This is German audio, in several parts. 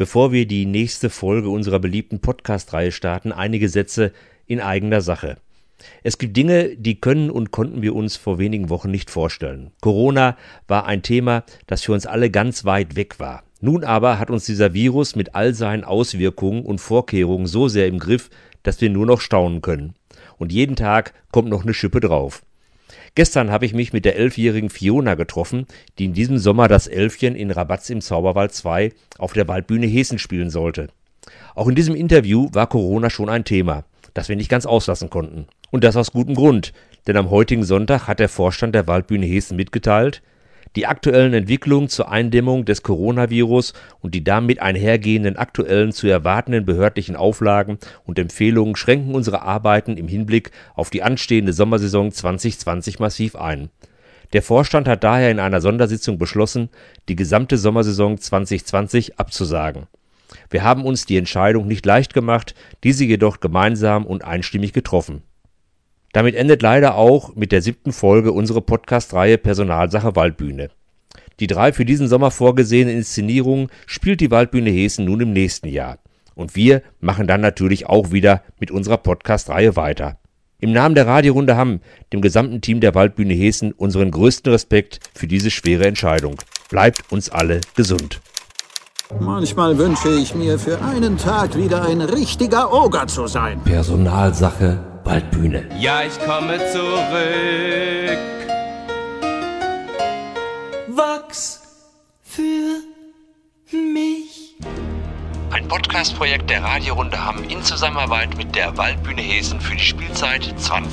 Bevor wir die nächste Folge unserer beliebten Podcast-Reihe starten, einige Sätze in eigener Sache. Es gibt Dinge, die können und konnten wir uns vor wenigen Wochen nicht vorstellen. Corona war ein Thema, das für uns alle ganz weit weg war. Nun aber hat uns dieser Virus mit all seinen Auswirkungen und Vorkehrungen so sehr im Griff, dass wir nur noch staunen können. Und jeden Tag kommt noch eine Schippe drauf. Gestern habe ich mich mit der 11-jährigen Fiona getroffen, die in diesem Sommer das Elfchen in Rabatz im Zauberwald 2 auf der Waldbühne Heßen spielen sollte. Auch in diesem Interview war Corona schon ein Thema, das wir nicht ganz auslassen konnten. Und das aus gutem Grund, denn am heutigen Sonntag hat der Vorstand der Waldbühne Heßen mitgeteilt, die aktuellen Entwicklungen zur Eindämmung des Coronavirus und die damit einhergehenden aktuellen zu erwartenden behördlichen Auflagen und Empfehlungen schränken unsere Arbeiten im Hinblick auf die anstehende Sommersaison 2020 massiv ein. Der Vorstand hat daher in einer Sondersitzung beschlossen, die gesamte Sommersaison 2020 abzusagen. Wir haben uns die Entscheidung nicht leicht gemacht, diese jedoch gemeinsam und einstimmig getroffen. Damit endet leider auch mit der 7. Folge unsere Podcast-Reihe Personalsache Waldbühne. Die 3 für diesen Sommer vorgesehenen Inszenierungen spielt die Waldbühne Heßen nun im nächsten Jahr. Und wir machen dann natürlich auch wieder mit unserer Podcast-Reihe weiter. Im Namen der Radiorunde Hamm, dem gesamten Team der Waldbühne Heßen, unseren größten Respekt für diese schwere Entscheidung. Bleibt uns alle gesund. Manchmal wünsche ich mir für einen Tag wieder ein richtiger Oger zu sein. Personalsache Waldbühne. Ja, ich komme zurück. Wachs für mich. Ein Podcast-Projekt der Radiorunde Hamm in Zusammenarbeit mit der Waldbühne Heßen für die Spielzeit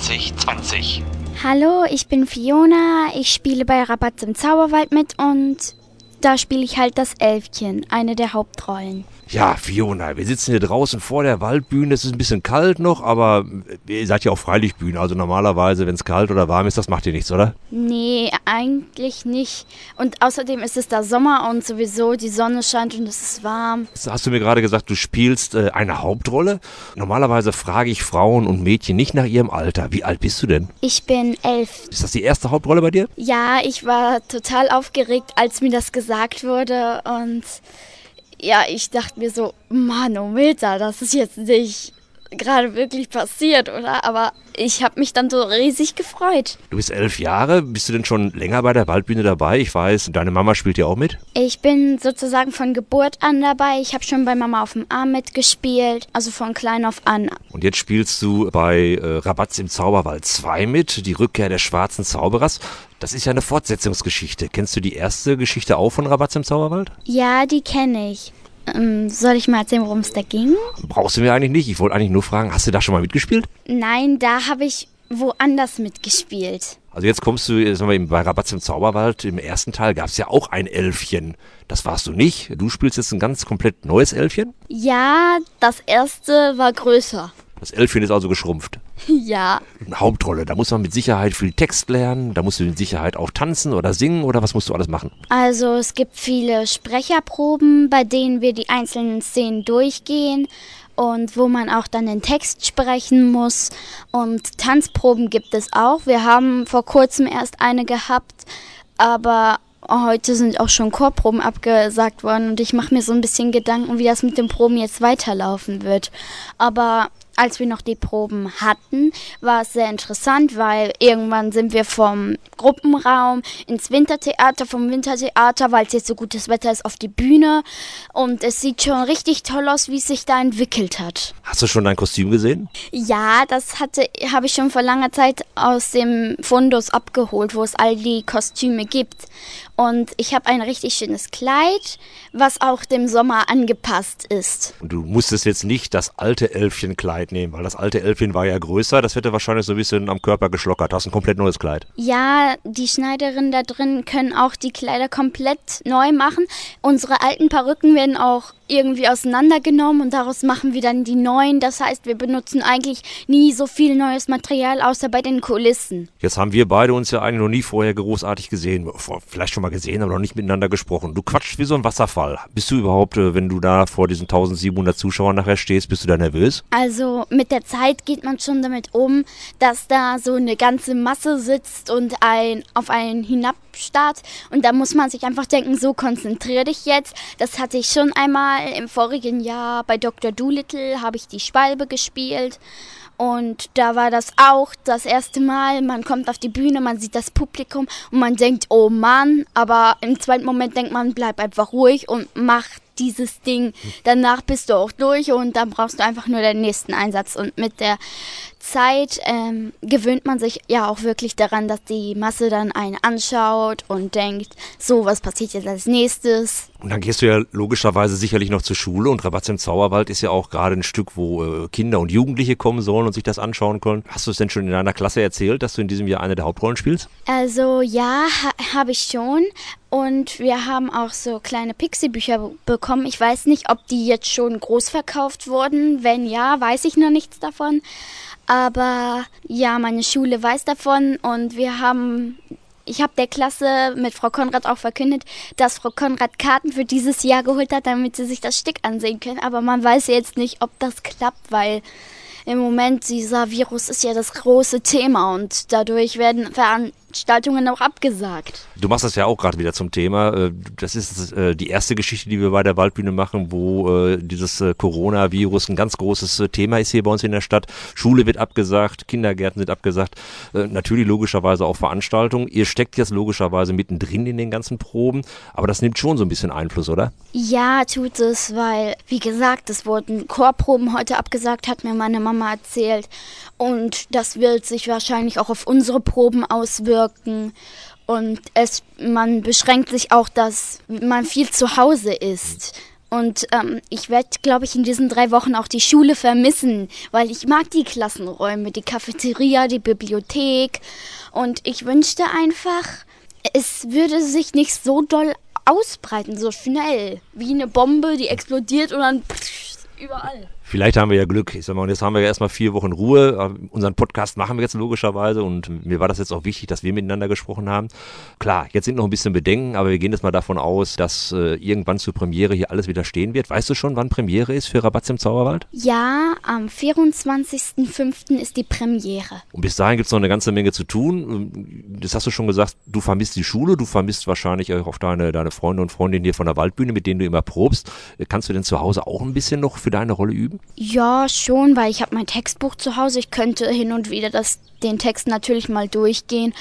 2020. Hallo, ich bin Fiona. Ich spiele bei Rabatz im Zauberwald mit und da spiele ich halt das Elfchen, eine der Hauptrollen. Ja, Fiona, wir sitzen hier draußen vor der Waldbühne. Es ist ein bisschen kalt noch, aber ihr seid ja auch Freilichtbühne. Also normalerweise, wenn es kalt oder warm ist, das macht ihr nichts, oder? Nee, eigentlich nicht. Und außerdem ist es da Sommer und sowieso die Sonne scheint und es ist warm. Hast du mir gerade gesagt, du spielst eine Hauptrolle? Normalerweise frage ich Frauen und Mädchen nicht nach ihrem Alter. Wie alt bist du denn? Ich bin 11. Ist das die erste Hauptrolle bei dir? Ja, ich war total aufgeregt, als mir das gesagt wurde und ja, ich dachte mir so, Manometer, das ist jetzt nicht gerade wirklich passiert, oder? Aber ich habe mich dann so riesig gefreut. Du bist 11 Jahre, bist du denn schon länger bei der Waldbühne dabei? Ich weiß, deine Mama spielt ja auch mit? Ich bin sozusagen von Geburt an dabei. Ich habe schon bei Mama auf dem Arm mitgespielt, also von klein auf an. Und jetzt spielst du bei Rabatz im Zauberwald 2 mit, die Rückkehr des schwarzen Zauberers. Das ist ja eine Fortsetzungsgeschichte. Kennst du die erste Geschichte auch von Rabatz im Zauberwald? Ja, die kenne ich. Soll ich mal erzählen, worum es da ging? Brauchst du mir eigentlich nicht. Ich wollte eigentlich nur fragen, hast du da schon mal mitgespielt? Nein, da habe ich woanders mitgespielt. Also jetzt kommst du, sagen wir, bei Rabatz im Zauberwald, im ersten Teil gab es ja auch ein Elfchen. Das warst du nicht. Du spielst jetzt ein ganz komplett neues Elfchen? Ja, das erste war größer. Das Elfchen ist also geschrumpft. Ja. Eine Hauptrolle, da muss man mit Sicherheit viel Text lernen, da musst du mit Sicherheit auch tanzen oder singen oder was musst du alles machen? Also es gibt viele Sprecherproben, bei denen wir die einzelnen Szenen durchgehen und wo man auch dann den Text sprechen muss. Und Tanzproben gibt es auch. Wir haben vor kurzem erst eine gehabt, aber heute sind auch schon Chorproben abgesagt worden und ich mache mir so ein bisschen Gedanken, wie das mit den Proben jetzt weiterlaufen wird. Aber als wir noch die Proben hatten, war es sehr interessant, weil irgendwann sind wir vom Gruppenraum ins Wintertheater, vom Wintertheater, weil es jetzt so gutes Wetter ist, auf die Bühne. Und es sieht schon richtig toll aus, wie es sich da entwickelt hat. Hast du schon dein Kostüm gesehen? Ja, das habe ich schon vor langer Zeit aus dem Fundus abgeholt, wo es all die Kostüme gibt. Und ich habe ein richtig schönes Kleid, was auch dem Sommer angepasst ist. Und du musstest jetzt nicht das alte Elfchenkleid nehmen, weil das alte Elfchen war ja größer. Das hätte wahrscheinlich so ein bisschen am Körper geschlockert. Hast ein komplett neues Kleid. Ja, die Schneiderinnen da drin können auch die Kleider komplett neu machen. Unsere alten Perücken werden auch irgendwie auseinandergenommen und daraus machen wir dann die neuen. Das heißt, wir benutzen eigentlich nie so viel neues Material, außer bei den Kulissen. Jetzt haben wir beide uns ja eigentlich noch nie vorher großartig gesehen. Vielleicht schon mal gesehen, aber noch nicht miteinander gesprochen. Du quatschst wie so ein Wasserfall. Bist du überhaupt, wenn du da vor diesen 1700 Zuschauern nachher stehst, bist du da nervös? Also Also mit der Zeit geht man schon damit um, dass da so eine ganze Masse sitzt und auf einen hinabstarrt. Und da muss man sich einfach denken, so konzentrier dich jetzt. Das hatte ich schon einmal im vorigen Jahr bei Dr. Dolittle, habe ich die Schwalbe gespielt. Und da war das auch das erste Mal, man kommt auf die Bühne, man sieht das Publikum und man denkt, oh Mann, aber im zweiten Moment denkt man, bleib einfach ruhig und mach dieses Ding. Danach bist du auch durch und dann brauchst du einfach nur den nächsten Einsatz. Und mit der Zeit gewöhnt man sich ja auch wirklich daran, dass die Masse dann einen anschaut und denkt, so, was passiert jetzt als nächstes? Und dann gehst du ja logischerweise sicherlich noch zur Schule und Rabatz im Zauberwald ist ja auch gerade ein Stück, wo Kinder und Jugendliche kommen sollen und sich das anschauen können. Hast du es denn schon in deiner Klasse erzählt, dass du in diesem Jahr eine der Hauptrollen spielst? Also ja, habe ich schon. Und wir haben auch so kleine Pixie-Bücher bekommen. Ich weiß nicht, ob die jetzt schon groß verkauft wurden. Wenn ja, weiß ich noch nichts davon. Aber ja, meine Schule weiß davon und ich habe der Klasse mit Frau Konrad auch verkündet, dass Frau Konrad Karten für dieses Jahr geholt hat, damit sie sich das Stück ansehen können. Aber man weiß jetzt nicht, ob das klappt, weil im Moment dieser Virus ist ja das große Thema und dadurch werden Veranstaltungen auch abgesagt. Du machst das ja auch gerade wieder zum Thema. Das ist die erste Geschichte, die wir bei der Waldbühne machen, wo dieses Coronavirus ein ganz großes Thema ist hier bei uns in der Stadt. Schule wird abgesagt, Kindergärten sind abgesagt, natürlich logischerweise auch Veranstaltungen. Ihr steckt jetzt logischerweise mittendrin in den ganzen Proben, aber das nimmt schon so ein bisschen Einfluss, oder? Ja, tut es, weil, wie gesagt, es wurden Chorproben heute abgesagt, hat mir meine Mama erzählt. Und das wird sich wahrscheinlich auch auf unsere Proben auswirken. Und man beschränkt sich auch, dass man viel zu Hause ist. Und ich werde, glaube ich, in diesen 3 Wochen auch die Schule vermissen, weil ich mag die Klassenräume, die Cafeteria, die Bibliothek. Und ich wünschte einfach, es würde sich nicht so doll ausbreiten, so schnell. Wie eine Bombe, die explodiert und dann überall. Vielleicht haben wir ja Glück. Ich sag mal, und jetzt haben wir ja erstmal 4 Wochen Ruhe. Unseren Podcast machen wir jetzt logischerweise und mir war das jetzt auch wichtig, dass wir miteinander gesprochen haben. Klar, jetzt sind noch ein bisschen Bedenken, aber wir gehen jetzt mal davon aus, dass irgendwann zur Premiere hier alles wieder stehen wird. Weißt du schon, wann Premiere ist für Rabatz im Zauberwald? Ja, am 24.05. ist die Premiere. Und bis dahin gibt es noch eine ganze Menge zu tun. Das hast du schon gesagt, du vermisst die Schule, du vermisst wahrscheinlich auch deine Freunde und Freundinnen hier von der Waldbühne, mit denen du immer probst. Kannst du denn zu Hause auch ein bisschen noch für deine Rolle üben? Ja, schon, weil ich habe mein Textbuch zu Hause. Ich könnte hin und wieder den Text natürlich mal durchgehen,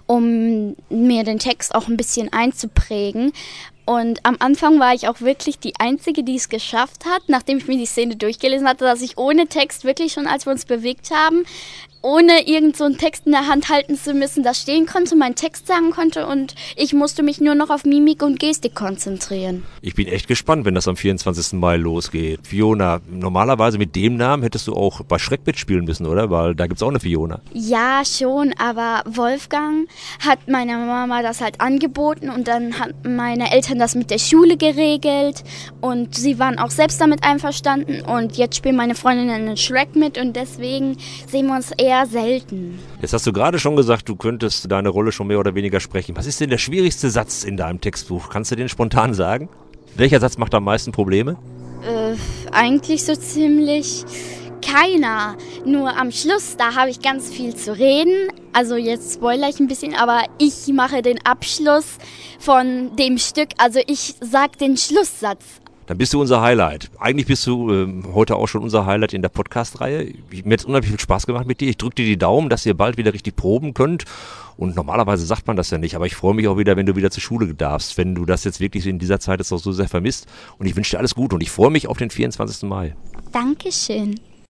um mir den Text auch ein bisschen einzuprägen. Und am Anfang war ich auch wirklich die Einzige, die es geschafft hat, nachdem ich mir die Szene durchgelesen hatte, dass ich ohne Text wirklich schon, als wir uns bewegt haben, ohne irgend so einen Text in der Hand halten zu müssen, da stehen konnte, meinen Text sagen konnte und ich musste mich nur noch auf Mimik und Gestik konzentrieren. Ich bin echt gespannt, wenn das am 24. Mai losgeht. Fiona, normalerweise mit dem Namen hättest du auch bei Schreck mitspielen müssen, oder? Weil da gibt's auch eine Fiona. Ja, schon, aber Wolfgang hat meiner Mama das halt angeboten und dann hat meine Eltern das mit der Schule geregelt und sie waren auch selbst damit einverstanden und jetzt spielen meine Freundinnen in Shrek mit und deswegen sehen wir uns eher selten. Jetzt hast du gerade schon gesagt, du könntest deine Rolle schon mehr oder weniger sprechen. Was ist denn der schwierigste Satz in deinem Textbuch? Kannst du den spontan sagen? Welcher Satz macht am meisten Probleme? Eigentlich so ziemlich keiner. Nur am Schluss, da habe ich ganz viel zu reden. Also jetzt spoilere ich ein bisschen, aber ich mache den Abschluss von dem Stück. Also ich sage den Schlusssatz. Dann bist du unser Highlight. Eigentlich bist du heute auch schon unser Highlight in der Podcast-Reihe. Mir hat es unheimlich viel Spaß gemacht mit dir. Ich drücke dir die Daumen, dass ihr bald wieder richtig proben könnt. Und normalerweise sagt man das ja nicht, aber ich freue mich auch wieder, wenn du wieder zur Schule darfst, wenn du das jetzt wirklich in dieser Zeit jetzt auch so sehr vermisst. Und ich wünsche dir alles Gute und ich freue mich auf den 24. Mai. Dankeschön.